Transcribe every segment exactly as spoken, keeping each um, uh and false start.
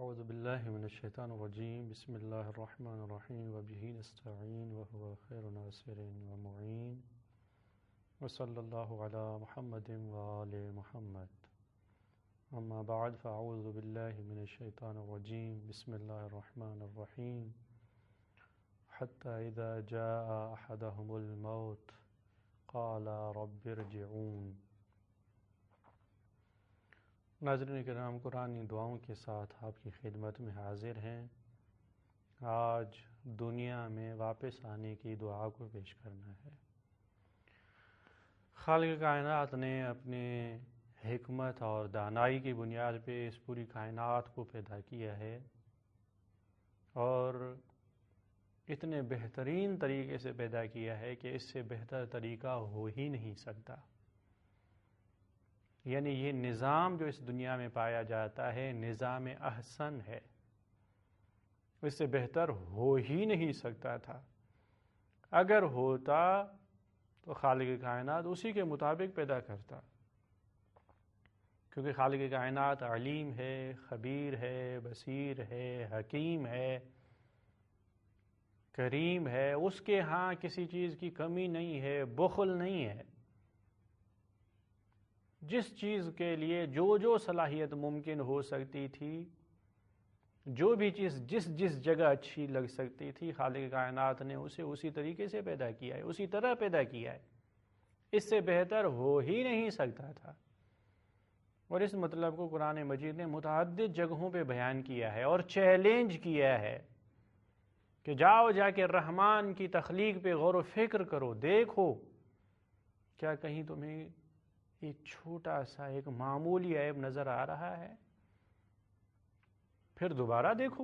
اعوذ باللہ من الشیطان الرجیم بسم اللہ الرحمن الرحیم وبہ نستعین وهو خیر ناصر ومعین وصلی اللہ علی محمد وآل محمد اما بعد فاعوذ باللہ من الشیطان الرجیم بسم اللہ الرحمن الرحیم حتی اذا جاء احدهم الموت قال رب ارجعون۔ ناظرین کرام، قرآن دعاؤں کے ساتھ آپ کی خدمت میں حاضر ہیں۔ آج دنیا میں واپس آنے کی دعا کو پیش کرنا ہے۔ خالق کائنات نے اپنے حکمت اور دانائی کی بنیاد پہ اس پوری کائنات کو پیدا کیا ہے اور اتنے بہترین طریقے سے پیدا کیا ہے کہ اس سے بہتر طریقہ ہو ہی نہیں سکتا۔ یعنی یہ نظام جو اس دنیا میں پایا جاتا ہے نظام احسن ہے، اس سے بہتر ہو ہی نہیں سکتا تھا۔ اگر ہوتا تو خالق کائنات اسی کے مطابق پیدا کرتا، کیونکہ خالق کائنات علیم ہے، خبیر ہے، بصیر ہے، حکیم ہے، کریم ہے۔ اس کے ہاں کسی چیز کی کمی نہیں ہے، بخل نہیں ہے۔ جس چیز کے لیے جو جو صلاحیت ممکن ہو سکتی تھی، جو بھی چیز جس جس جگہ اچھی لگ سکتی تھی، خالق کائنات نے اسے اسی طریقے سے پیدا کیا ہے، اسی طرح پیدا کیا ہے۔ اس سے بہتر ہو ہی نہیں سکتا تھا۔ اور اس مطلب کو قرآن مجید نے متعدد جگہوں پہ بیان کیا ہے اور چیلنج کیا ہے کہ جاؤ جا کے رحمان کی تخلیق پہ غور و فکر کرو، دیکھو کیا کہیں تمہیں ایک چھوٹا سا ایک معمولی عیب نظر آ رہا ہے؟ پھر دوبارہ دیکھو،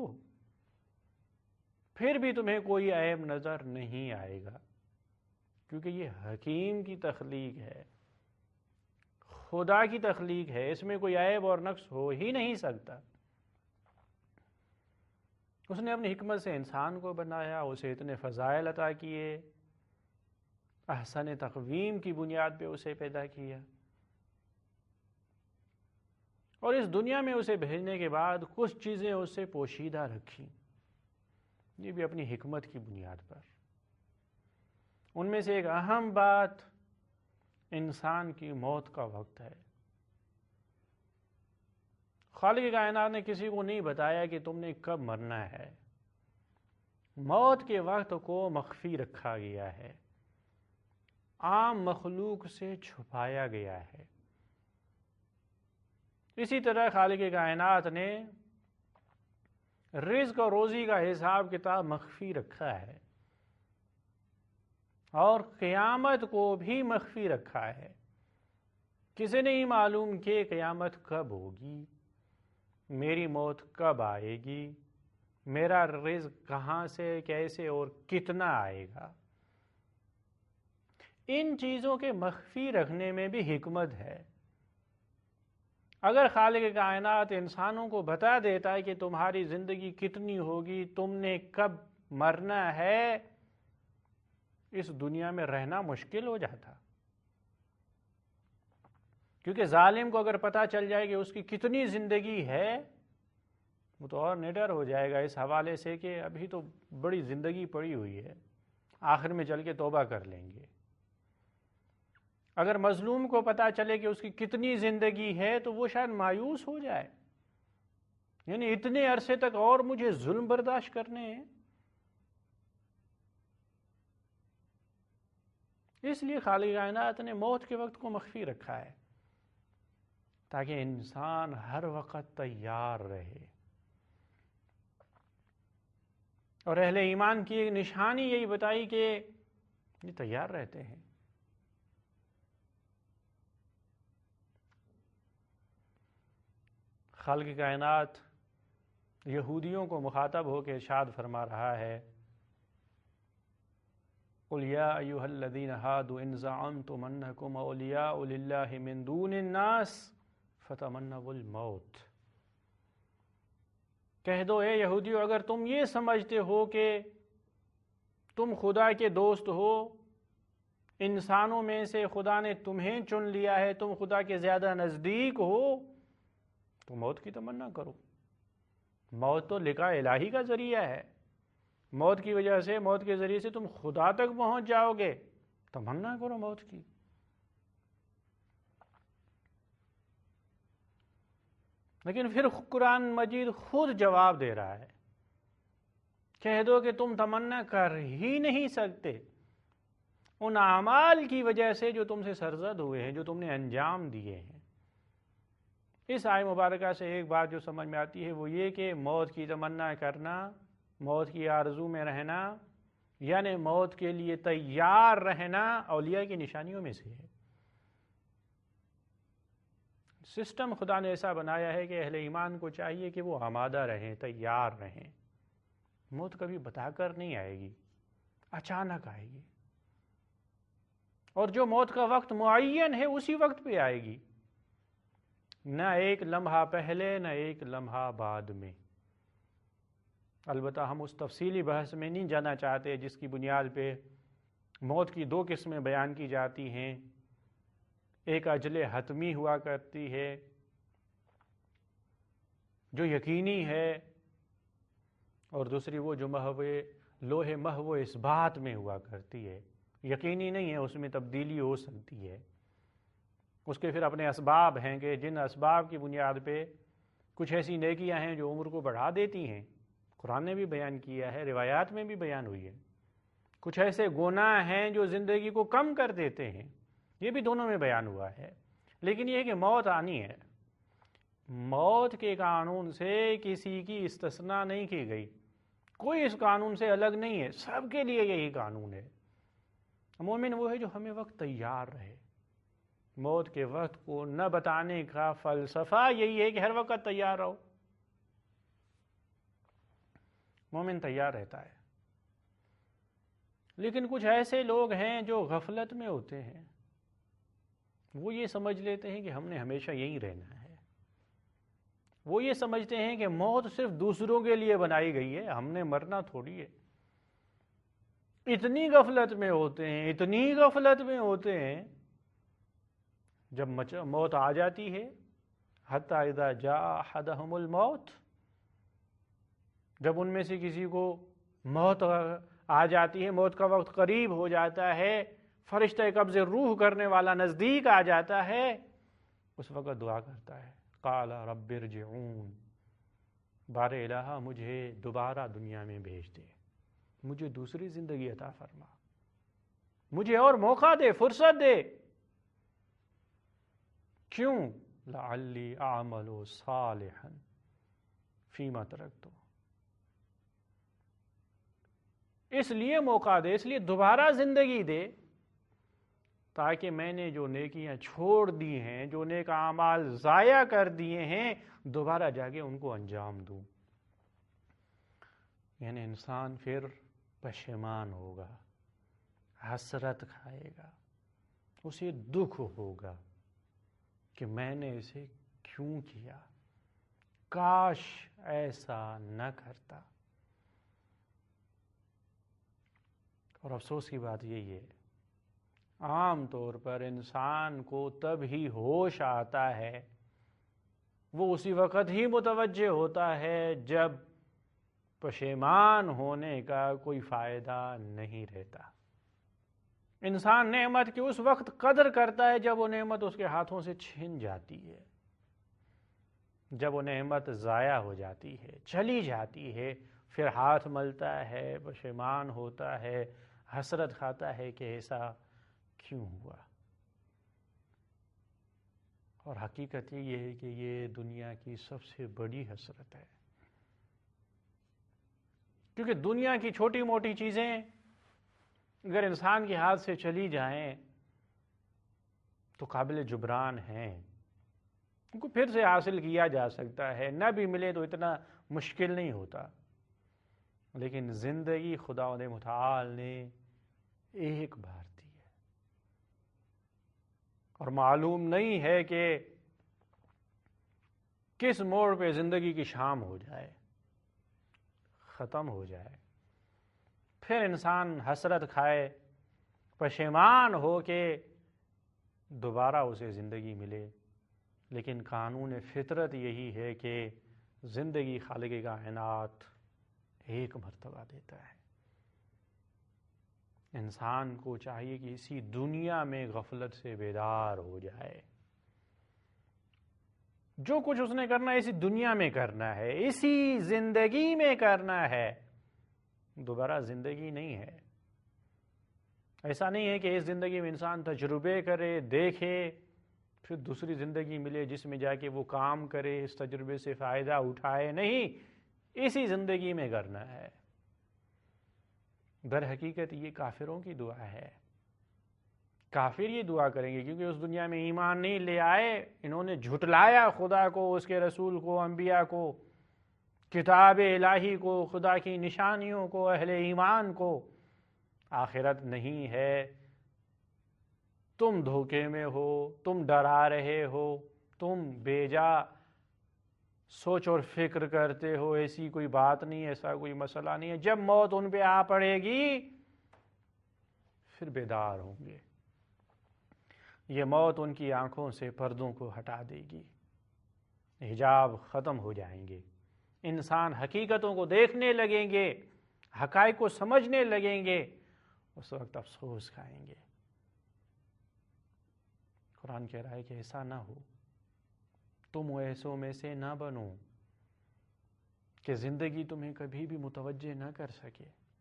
پھر بھی تمہیں کوئی عیب نظر نہیں آئے گا، کیونکہ یہ حکیم کی تخلیق ہے، خدا کی تخلیق ہے، اس میں کوئی عیب اور نقص ہو ہی نہیں سکتا۔ اس نے اپنی حکمت سے انسان کو بنایا، اسے اتنے فضائل عطا کیے، احسن تقویم کی بنیاد پہ اسے پیدا کیا، اور اس دنیا میں اسے بھیجنے کے بعد کچھ چیزیں اس سے پوشیدہ رکھیں، یہ بھی اپنی حکمت کی بنیاد پر۔ ان میں سے ایک اہم بات انسان کی موت کا وقت ہے۔ خالق کائنات نے کسی کو نہیں بتایا کہ تم نے کب مرنا ہے۔ موت کے وقت کو مخفی رکھا گیا ہے، عام مخلوق سے چھپایا گیا ہے۔ اسی طرح خالق کائنات نے رزق اور روزی کا حساب کتاب مخفی رکھا ہے اور قیامت کو بھی مخفی رکھا ہے۔ کسی نہیں معلوم کہ قیامت کب ہوگی، میری موت کب آئے گی، میرا رزق کہاں سے کیسے اور کتنا آئے گا۔ ان چیزوں کے مخفی رکھنے میں بھی حکمت ہے۔ اگر خالق کائنات انسانوں کو بتا دیتا ہے کہ تمہاری زندگی کتنی ہوگی، تم نے کب مرنا ہے، اس دنیا میں رہنا مشکل ہو جاتا، کیونکہ ظالم کو اگر پتا چل جائے کہ اس کی کتنی زندگی ہے، وہ تو اور نڈر ہو جائے گا اس حوالے سے کہ ابھی تو بڑی زندگی پڑی ہوئی ہے، آخر میں چل کے توبہ کر لیں گے۔ اگر مظلوم کو پتا چلے کہ اس کی کتنی زندگی ہے تو وہ شاید مایوس ہو جائے، یعنی اتنے عرصے تک اور مجھے ظلم برداشت کرنے ہیں۔ اس لیے خالق کائنات نے موت کے وقت کو مخفی رکھا ہے تاکہ انسان ہر وقت تیار رہے۔ اور اہل ایمان کی ایک نشانی یہی بتائی کہ یہ تیار رہتے ہیں۔ خالق کائنات یہودیوں کو مخاطب ہو کے ارشاد فرما رہا ہے، قُلْ يَا أَيُّهَا الَّذِينَ هَادُوا إِنْ زَعَمْتُمْ أَنَّكُمْ أَوْلِيَاءُ لِلَّهِ مِنْ دُونِ النَّاسِ فَتَمَنَّوُا الْمَوْتَ۔ کہہ دو اے یہودیو، اگر تم یہ سمجھتے ہو کہ تم خدا کے دوست ہو، انسانوں میں سے خدا نے تمہیں چن لیا ہے، تم خدا کے زیادہ نزدیک ہو، تو موت کی تمنا کرو۔ موت تو لقاء الہی کا ذریعہ ہے، موت کی وجہ سے، موت کے ذریعے سے تم خدا تک پہنچ جاؤ گے، تمنا کرو موت کی۔ لیکن پھر قرآن مجید خود جواب دے رہا ہے، کہہ دو کہ تم تمنا کر ہی نہیں سکتے ان اعمال کی وجہ سے جو تم سے سرزد ہوئے ہیں، جو تم نے انجام دیے ہیں۔ اس آیت مبارکہ سے ایک بات جو سمجھ میں آتی ہے وہ یہ کہ موت کی تمنا کرنا، موت کی آرزو میں رہنا، یعنی موت کے لیے تیار رہنا اولیاء کی نشانیوں میں سے ہے۔ سسٹم خدا نے ایسا بنایا ہے کہ اہل ایمان کو چاہیے کہ وہ آمادہ رہیں، تیار رہیں۔ موت کبھی بتا کر نہیں آئے گی، اچانک آئے گی، اور جو موت کا وقت معین ہے اسی وقت پہ آئے گی، نہ ایک لمحہ پہلے نہ ایک لمحہ بعد میں۔ البتہ ہم اس تفصیلی بحث میں نہیں جانا چاہتے جس کی بنیاد پہ موت کی دو قسمیں بیان کی جاتی ہیں، ایک اجل حتمی ہوا کرتی ہے جو یقینی ہے، اور دوسری وہ جو محو لوح محو اس بات میں ہوا کرتی ہے، یقینی نہیں ہے، اس میں تبدیلی ہو سکتی ہے۔ اس کے پھر اپنے اسباب ہیں کہ جن اسباب کی بنیاد پہ کچھ ایسی نیکیاں ہیں جو عمر کو بڑھا دیتی ہیں، قرآن نے بھی بیان کیا ہے، روایات میں بھی بیان ہوئی ہے۔ کچھ ایسے گناہ ہیں جو زندگی کو کم کر دیتے ہیں، یہ بھی دونوں میں بیان ہوا ہے۔ لیکن یہ کہ موت آنی ہے، موت کے قانون سے کسی کی استثناء نہیں کی گئی، کوئی اس قانون سے الگ نہیں ہے، سب کے لیے یہی قانون ہے۔ مومن وہ ہے جو ہمیں وقت تیار رہے۔ موت کے وقت کو نہ بتانے کا فلسفہ یہی ہے کہ ہر وقت تیار رہو۔ مومن تیار رہتا ہے۔ لیکن کچھ ایسے لوگ ہیں جو غفلت میں ہوتے ہیں، وہ یہ سمجھ لیتے ہیں کہ ہم نے ہمیشہ یہیں رہنا ہے، وہ یہ سمجھتے ہیں کہ موت صرف دوسروں کے لیے بنائی گئی ہے، ہم نے مرنا تھوڑی ہے۔ اتنی غفلت میں ہوتے ہیں، اتنی غفلت میں ہوتے ہیں، جب موت آ جاتی ہے، حتی اذا جاء احدہم الموت، جب ان میں سے کسی کو موت آ جاتی ہے، موت کا وقت قریب ہو جاتا ہے، فرشتہ قبض روح کرنے والا نزدیک آ جاتا ہے، اس وقت دعا کرتا ہے، قال رب ارجعون، بار الہ مجھے دوبارہ دنیا میں بھیج دے، مجھے دوسری زندگی عطا فرما، مجھے اور موقع دے، فرصت دے۔ کیوں؟ لعلی اعمل صالحا فیما ترکت، اس لیے موقع دے، اس لیے دوبارہ زندگی دے، تاکہ میں نے جو نیکیاں چھوڑ دی ہیں، جو نیک اعمال ضائع کر دیے ہیں، دوبارہ جا کے ان کو انجام دوں۔ یعنی انسان پھر پشیمان ہوگا، حسرت کھائے گا، اسے دکھ ہوگا کہ میں نے اسے کیوں کیا، کاش ایسا نہ کرتا۔ اور افسوس کی بات یہی ہے، عام طور پر انسان کو تب ہی ہوش آتا ہے، وہ اسی وقت ہی متوجہ ہوتا ہے جب پشیمان ہونے کا کوئی فائدہ نہیں رہتا۔ انسان نعمت کی اس وقت قدر کرتا ہے جب وہ نعمت اس کے ہاتھوں سے چھن جاتی ہے، جب وہ نعمت ضائع ہو جاتی ہے، چلی جاتی ہے، پھر ہاتھ ملتا ہے، پشیمان ہوتا ہے، حسرت کھاتا ہے کہ ایسا کیوں ہوا۔ اور حقیقت یہ ہے کہ یہ دنیا کی سب سے بڑی حسرت ہے، کیونکہ دنیا کی چھوٹی موٹی چیزیں اگر انسان کے ہاتھ سے چلی جائیں تو قابل جبران ہیں، ان کو پھر سے حاصل کیا جا سکتا ہے، نہ بھی ملے تو اتنا مشکل نہیں ہوتا۔ لیکن زندگی خداوند متعال نے ایک بار دی ہے، اور معلوم نہیں ہے کہ کس موڑ پہ زندگی کی شام ہو جائے، ختم ہو جائے، پھر انسان حسرت کھائے، پشیمان ہو کہ دوبارہ اسے زندگی ملے۔ لیکن قانون فطرت یہی ہے کہ زندگی خالق کائنات ایک مرتبہ دیتا ہے۔ انسان کو چاہیے کہ اسی دنیا میں غفلت سے بیدار ہو جائے۔ جو کچھ اس نے کرنا ہے اسی دنیا میں کرنا ہے، اسی زندگی میں کرنا ہے، دوبارہ زندگی نہیں ہے۔ ایسا نہیں ہے کہ اس زندگی میں انسان تجربے کرے، دیکھے، پھر دوسری زندگی ملے جس میں جا کے وہ کام کرے، اس تجربے سے فائدہ اٹھائے، نہیں، اسی زندگی میں کرنا ہے۔ در حقیقت یہ کافروں کی دعا ہے۔ کافر یہ دعا کریں گے کیونکہ اس دنیا میں ایمان نہیں لے آئے، انہوں نے جھٹلایا خدا کو، اس کے رسول کو، انبیاء کو، کتاب الہی کو، خدا کی نشانیوں کو، اہل ایمان کو۔ آخرت نہیں ہے، تم دھوکے میں ہو، تم ڈرا رہے ہو، تم بیجا سوچ اور فکر کرتے ہو، ایسی کوئی بات نہیں، ایسا کوئی مسئلہ نہیں ہے۔ جب موت ان پہ آ پڑے گی پھر بیدار ہوں گے۔ یہ موت ان کی آنکھوں سے پردوں کو ہٹا دے گی، حجاب ختم ہو جائیں گے، انسان حقیقتوں کو دیکھنے لگیں گے، حقائق کو سمجھنے لگیں گے، اس وقت افسوس کھائیں گے۔ قرآن کہہ رہا ہے کہ ایسا نہ ہو، تم ایسوں میں سے نہ بنو کہ زندگی تمہیں کبھی بھی متوجہ نہ کر سکے۔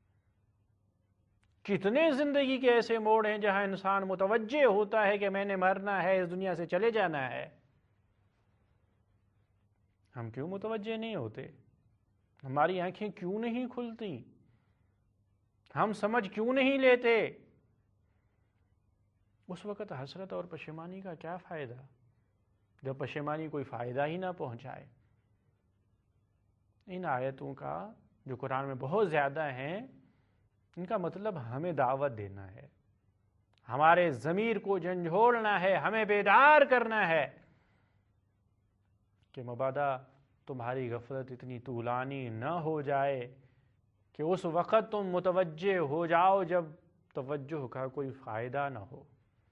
کتنے زندگی کے ایسے موڑ ہیں جہاں انسان متوجہ ہوتا ہے کہ میں نے مرنا ہے، اس دنیا سے چلے جانا ہے۔ ہم کیوں متوجہ نہیں ہوتے؟ ہماری آنکھیں کیوں نہیں کھلتی؟ ہم سمجھ کیوں نہیں لیتے؟ اس وقت حسرت اور پشیمانی کا کیا فائدہ جب پشیمانی کوئی فائدہ ہی نہ پہنچائے؟ ان آیتوں کا جو قرآن میں بہت زیادہ ہیں، ان کا مطلب ہمیں دعوت دینا ہے، ہمارے ضمیر کو جھنجھوڑنا ہے، ہمیں بیدار کرنا ہے کہ مبادا تمہاری غفلت اتنی طولانی نہ ہو جائے کہ اس وقت تم متوجہ ہو جاؤ جب توجہ کا کوئی فائدہ نہ ہو۔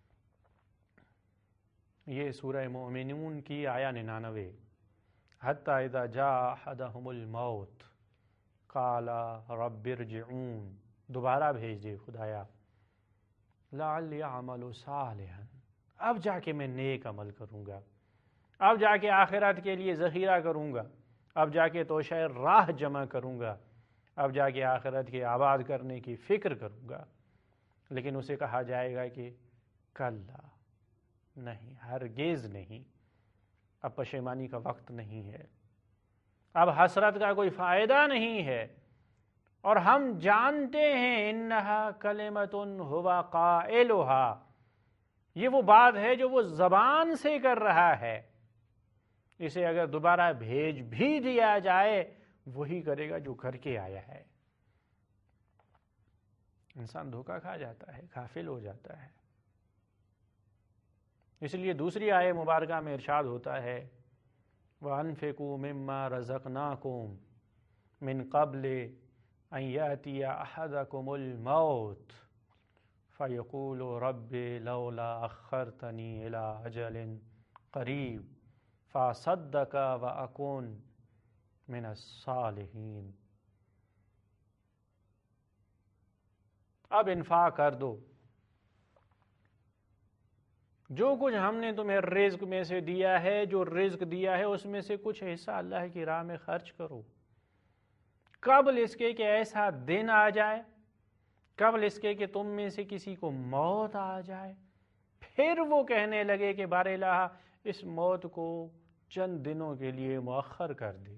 یہ سورہ مومنون کی آیا ننانوے۔ حتی اذا جاء احدهم الموت قال رب ارجعون، دوبارہ بھیج دے خدایا، لعلی اعمل صالحا، اب جا کے میں نیک عمل کروں گا، اب جا کے آخرت کے لیے ذخیرہ کروں گا، اب جا کے توشہ راہ جمع کروں گا، اب جا کے آخرت کے آباد کرنے کی فکر کروں گا۔ لیکن اسے کہا جائے گا کہ کلا، نہیں، ہرگز نہیں، اب پشیمانی کا وقت نہیں ہے، اب حسرت کا کوئی فائدہ نہیں ہے۔ اور ہم جانتے ہیں انہا کلمۃ ہوا قائلہا، یہ وہ بات ہے جو وہ زبان سے کر رہا ہے، اسے اگر دوبارہ بھیج بھی دیا جائے وہی کرے گا جو کر کے آیا ہے۔ انسان دھوکہ کھا جاتا ہے، غافل ہو جاتا ہے۔ اس لیے دوسری آیے مبارکہ میں ارشاد ہوتا ہے وَأَنفِقُوا مِمَّا رَزَقْنَاكُمْ مِنْ قَبْلِ أَنْ يَأْتِيَ أَحَدَكُمُ الْمَوْتُ فَيَقُولُ رَبِّ لَوْلَا أَخَّرْتَنِي إِلَىٰ أَجَلٍ قَرِيبٍ فَأَصَدَّقَ وَأَكُنْ مِنَ الصَّالِحِينَ۔ اب انفاق کر دو، جو کچھ ہم نے تمہیں رزق میں سے دیا ہے، جو رزق دیا ہے اس میں سے کچھ حصہ اللہ کی راہ میں خرچ کرو، قبل اس کے کہ ایسا دن آ جائے، قبل اس کے کہ تم میں سے کسی کو موت آ جائے، پھر وہ کہنے لگے کہ بار الہ اس موت کو چند دنوں کے لیے مؤخر کر دے،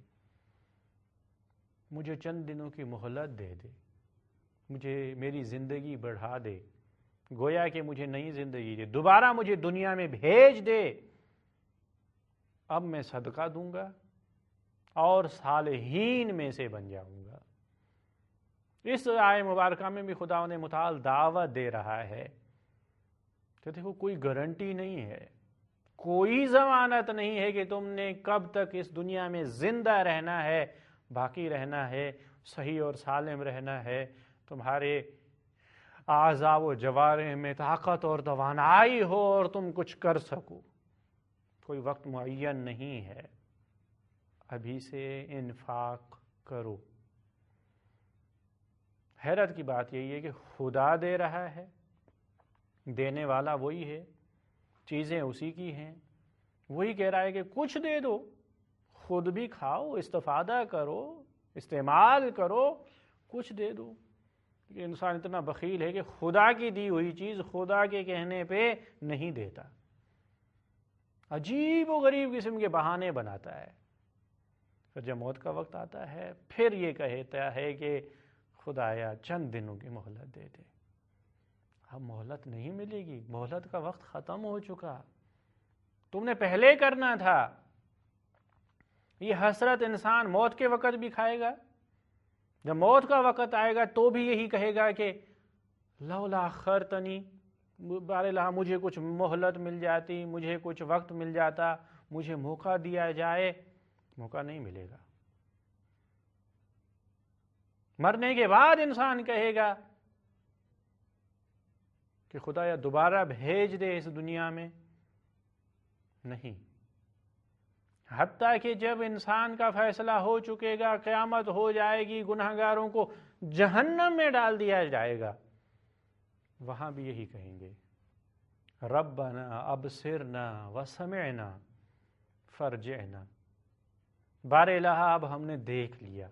مجھے چند دنوں کی مہلت دے دے، مجھے میری زندگی بڑھا دے، گویا کہ مجھے نئی زندگی دے، دوبارہ مجھے دنیا میں بھیج دے، اب میں صدقہ دوں گا اور صالحین میں سے بن جاؤں گا۔ اس آیے مبارکہ میں بھی خدا نے متعال دعوت دے رہا ہے کہ دیکھو کوئی گارنٹی نہیں ہے، کوئی ضمانت نہیں ہے کہ تم نے کب تک اس دنیا میں زندہ رہنا ہے، باقی رہنا ہے، صحیح اور سالم رہنا ہے، تمہارے اعضاء و جوارح میں طاقت اور توانائی ہو اور تم کچھ کر سکو، کوئی وقت معین نہیں ہے۔ ابھی سے انفاق کرو۔ حیرت کی بات یہی ہے کہ خدا دے رہا ہے، دینے والا وہی ہے، چیزیں اسی کی ہیں، وہی کہہ رہا ہے کہ کچھ دے دو، خود بھی کھاؤ، استفادہ کرو، استعمال کرو، کچھ دے دو۔ کہ انسان اتنا بخیل ہے کہ خدا کی دی ہوئی چیز خدا کے کہنے پہ نہیں دیتا، عجیب و غریب قسم کے بہانے بناتا ہے۔ پھر جب موت کا وقت آتا ہے پھر یہ کہتا ہے کہ خدایا چند دنوں کی مہلت دے دے۔ اب مہلت نہیں ملے گی، مہلت کا وقت ختم ہو چکا، تم نے پہلے کرنا تھا۔ یہ حسرت انسان موت کے وقت بھی کھائے گا، جب موت کا وقت آئے گا تو بھی یہی کہے گا کہ لولا اخرتنی، بار اللہ مجھے کچھ مہلت مل جاتی، مجھے کچھ وقت مل جاتا، مجھے موقع دیا جائے۔ موقع نہیں ملے گا۔ مرنے کے بعد انسان کہے گا کہ خدایا دوبارہ بھیج دے اس دنیا میں، نہیں۔ حتیٰ کہ جب انسان کا فیصلہ ہو چکے گا، قیامت ہو جائے گی، گناہگاروں کو جہنم میں ڈال دیا جائے گا، وہاں بھی یہی کہیں گے ربنا ابصرنا وسمعنا فرجعنا، بار الہ اب ہم نے دیکھ لیا،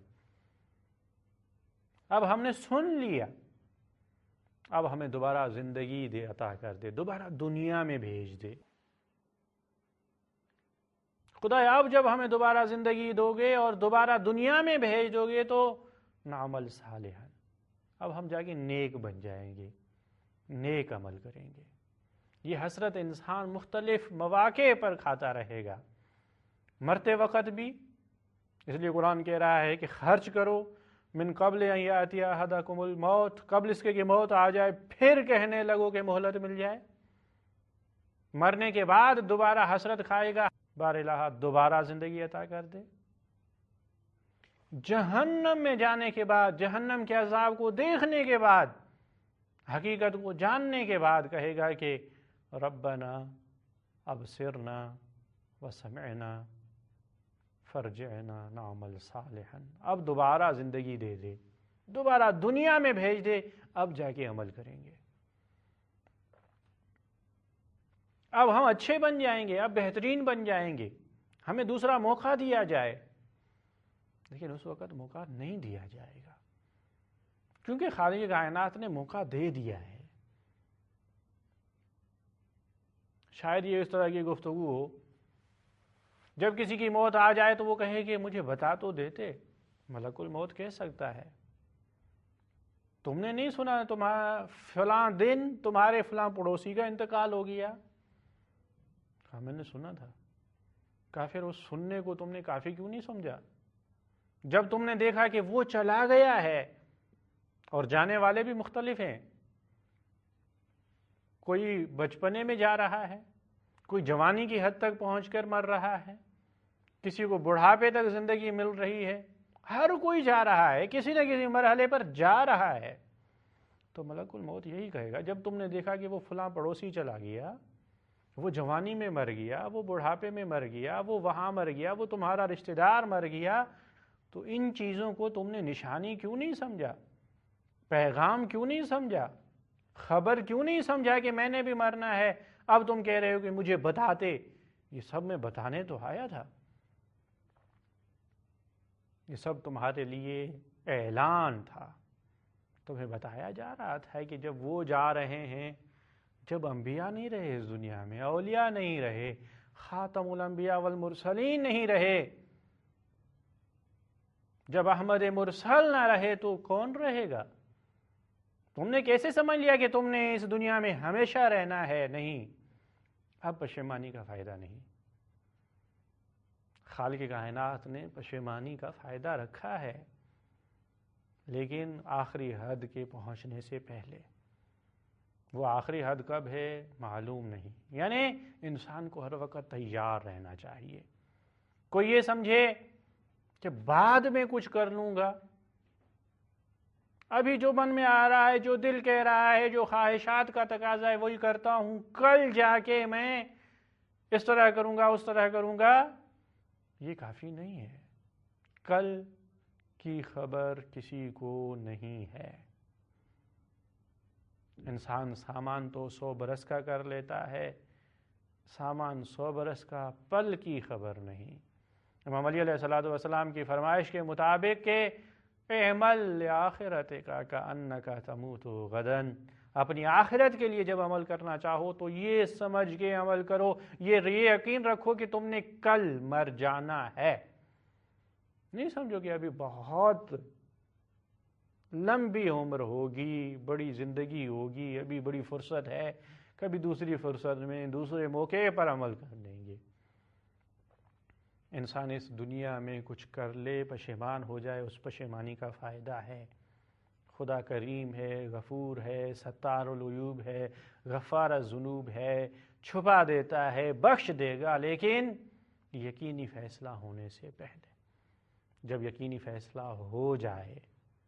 اب ہم نے سن لیا، اب ہمیں دوبارہ زندگی دے، عطا کر دے، دوبارہ دنیا میں بھیج دے۔ خدایا اب جب ہمیں دوبارہ زندگی دو گے اور دوبارہ دنیا میں بھیج دو گے تو نعمل صالحا، اب ہم جا کے نیک بن جائیں گے، نیک عمل کریں گے۔ یہ حسرت انسان مختلف مواقع پر کھاتا رہے گا، مرتے وقت بھی۔ اس لیے قرآن کہہ رہا ہے کہ خرچ کرو من قبل ان یاتی احدکم الموت، قبل اس کے کہ موت آ جائے پھر کہنے لگو کہ مہلت مل جائے۔ مرنے کے بعد دوبارہ حسرت کھائے گا، بار الہ دوبارہ زندگی عطا کر دے۔ جہنم میں جانے کے بعد، جہنم کے عذاب کو دیکھنے کے بعد، حقیقت کو جاننے کے بعد کہے گا کہ ربنا ابصرنا وسمعنا فرجعنا نعمل صالحا، اب دوبارہ زندگی دے دے، دوبارہ دنیا میں بھیج دے، اب جا کے عمل کریں گے، اب ہم اچھے بن جائیں گے، اب بہترین بن جائیں گے، ہمیں دوسرا موقع دیا جائے۔ لیکن اس وقت موقع نہیں دیا جائے گا، کیونکہ خالق کائنات نے موقع دے دیا ہے۔ شاید یہ اس طرح کی گفتگو ہو، جب کسی کی موت آ جائے تو وہ کہے کہ مجھے بتا تو دیتے۔ ملک الموت کہہ سکتا ہے تم نے نہیں سنا تمہارا فلاں دن تمہارے فلاں پڑوسی کا انتقال ہو گیا؟ کہا میں نے سنا تھا۔ کہا پھر اس سننے کو تم نے کافی کیوں نہیں سمجھا؟ جب تم نے دیکھا کہ وہ چلا گیا ہے، اور جانے والے بھی مختلف ہیں، کوئی بچپنے میں جا رہا ہے، کوئی جوانی کی حد تک پہنچ کر مر رہا ہے، کسی کو بڑھاپے تک زندگی مل رہی ہے، ہر کوئی جا رہا ہے، کسی نہ کسی مرحلے پر جا رہا ہے، تو ملک الموت یہی کہے گا جب تم نے دیکھا کہ وہ فلاں پڑوسی چلا گیا، وہ جوانی میں مر گیا، وہ بڑھاپے میں مر گیا، وہ وہاں مر گیا، وہ تمہارا رشتہ دار مر گیا، تو ان چیزوں کو تم نے نشانی کیوں نہیں سمجھا؟ پیغام کیوں نہیں سمجھا؟ خبر کیوں نہیں سمجھا کہ میں نے بھی مرنا ہے؟ اب تم کہہ رہے ہو کہ مجھے بتاتے۔ یہ سب میں بتانے تو آیا تھا، یہ سب تمہارے لیے اعلان تھا، تمہیں بتایا جا رہا تھا کہ جب وہ جا رہے ہیں، جب انبیاء نہیں رہے اس دنیا میں، اولیاء نہیں رہے، خاتم الانبیاء والمرسلین نہیں رہے، جب احمد مرسل نہ رہے تو کون رہے گا؟ تم نے کیسے سمجھ لیا کہ تم نے اس دنیا میں ہمیشہ رہنا ہے؟ نہیں، اب پشیمانی کا فائدہ نہیں۔ خالق کائنات نے پشیمانی کا فائدہ رکھا ہے، لیکن آخری حد کے پہنچنے سے پہلے۔ وہ آخری حد کب ہے معلوم نہیں، یعنی انسان کو ہر وقت تیار رہنا چاہیے۔ کوئی یہ سمجھے کہ بعد میں کچھ کر لوں گا، ابھی جو من میں آ رہا ہے، جو دل کہہ رہا ہے، جو خواہشات کا تقاضا ہے وہی کرتا ہوں، کل جا کے میں اس طرح کروں گا، اس طرح کروں گا، یہ کافی نہیں ہے۔ کل کی خبر کسی کو نہیں ہے۔ انسان سامان تو سو برس کا کر لیتا ہے، سامان سو برس کا، پل کی خبر نہیں۔ امام علی علیہ السلام کی فرمائش کے مطابق کہ اعمل لآخرتک کأنک تموت غدا، اپنی آخرت کے لیے جب عمل کرنا چاہو تو یہ سمجھ کے عمل کرو، یہ یقین رکھو کہ تم نے کل مر جانا ہے۔ نہیں سمجھو کہ ابھی بہت لمبی عمر ہوگی، بڑی زندگی ہوگی، ابھی بڑی فرصت ہے، کبھی دوسری فرصت میں دوسرے موقع پر عمل کر لیں گے۔ انسان اس دنیا میں کچھ کر لے، پشیمان ہو جائے، اس پشیمانی کا فائدہ ہے۔ خدا کریم ہے، غفور ہے، ستار العیوب ہے، غفار الذنوب ہے، چھپا دیتا ہے، بخش دے گا، لیکن یقینی فیصلہ ہونے سے پہلے، جب یقینی فیصلہ ہو جائے،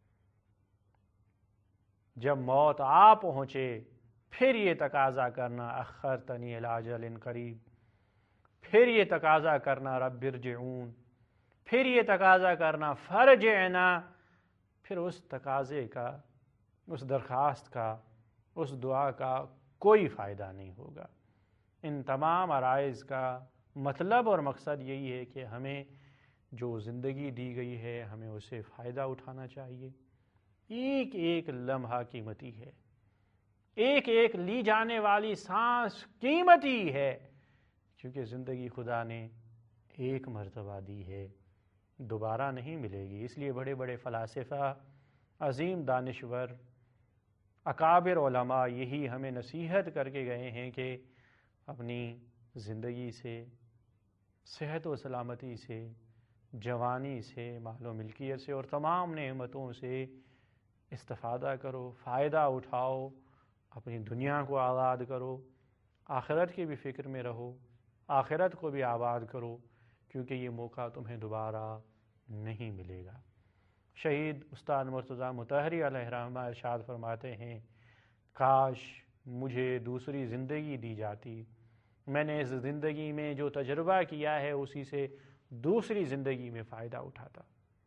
جب موت آ پہنچے، پھر یہ تقاضا کرنا اخرتنی الی اجل قریب، پھر یہ تقاضا کرنا رب ارجعون، پھر یہ تقاضا کرنا فرجعنا، پھر اس تقاضے کا، اس درخواست کا، اس دعا کا کوئی فائدہ نہیں ہوگا۔ ان تمام عرائض کا مطلب اور مقصد یہی ہے کہ ہمیں جو زندگی دی گئی ہے ہمیں اسے فائدہ اٹھانا چاہیے۔ ایک ایک لمحہ قیمتی ہے، ایک ایک لی جانے والی سانس قیمتی ہے، کیونکہ زندگی خدا نے ایک مرتبہ دی ہے، دوبارہ نہیں ملے گی۔ اس لیے بڑے بڑے فلاسفہ، عظیم دانشور، اکابر علماء یہی ہمیں نصیحت کر کے گئے ہیں کہ اپنی زندگی سے، صحت و سلامتی سے، جوانی سے، مال و ملکیت سے اور تمام نعمتوں سے استفادہ کرو، فائدہ اٹھاؤ، اپنی دنیا کو آباد کرو، آخرت کی بھی فکر میں رہو، آخرت کو بھی آباد کرو، کیونکہ یہ موقع تمہیں دوبارہ نہیں ملے گا۔ شہید استاد مرتضیٰ مطہری علیہ رحمہ ارشاد فرماتے ہیں، کاش مجھے دوسری زندگی دی جاتی، میں نے اس زندگی میں جو تجربہ کیا ہے اسی سے دوسری زندگی میں فائدہ اٹھاتا،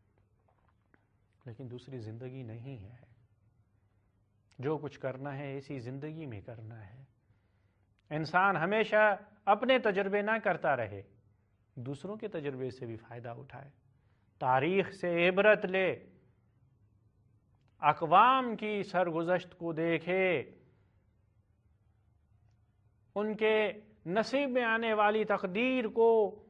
لیکن دوسری زندگی نہیں ہے۔ جو کچھ کرنا ہے اسی زندگی میں کرنا ہے۔ انسان ہمیشہ اپنے تجربے نہ کرتا رہے، دوسروں کے تجربے سے بھی فائدہ اٹھائے، تاریخ سے عبرت لے، اقوام کی سرگزشت کو دیکھے، ان کے نصیب میں آنے والی تقدیر کو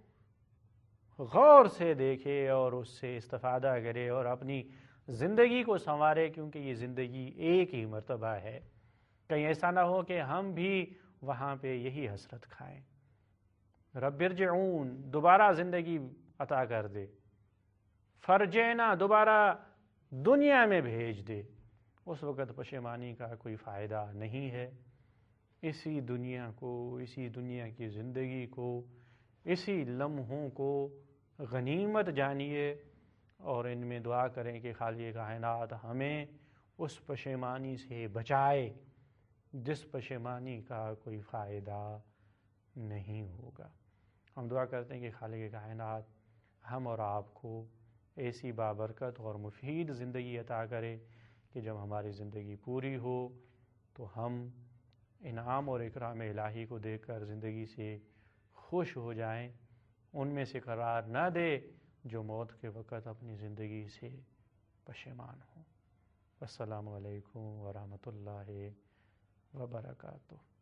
غور سے دیکھے اور اس سے استفادہ کرے اور اپنی زندگی کو سنوارے، کیونکہ یہ زندگی ایک ہی مرتبہ ہے۔ کہیں ایسا نہ ہو کہ ہم بھی وہاں پہ یہی حسرت کھائیں۔ رب ارجعون، دوبارہ زندگی عطا کر دے، فرجعنا، دوبارہ دنیا میں بھیج دے، اس وقت پشیمانی کا کوئی فائدہ نہیں ہے۔ اسی دنیا کو، اسی دنیا کی زندگی کو، اسی لمحوں کو غنیمت جانیے اور ان میں دعا کریں کہ خالق کائنات ہمیں اس پشیمانی سے بچائے جس پشیمانی کا کوئی فائدہ نہیں ہوگا۔ ہم دعا کرتے ہیں کہ خالق کائنات ہم اور آپ کو ایسی بابرکت اور مفید زندگی عطا کرے کہ جب ہماری زندگی پوری ہو تو ہم انعام اور اکرام الہی کو دیکھ کر زندگی سے خوش ہو جائیں، ان میں سے قرار نہ دے جو موت کے وقت اپنی زندگی سے پشیمان ہوں۔ السلام علیکم ورحمۃ اللہ وبرکاتہ۔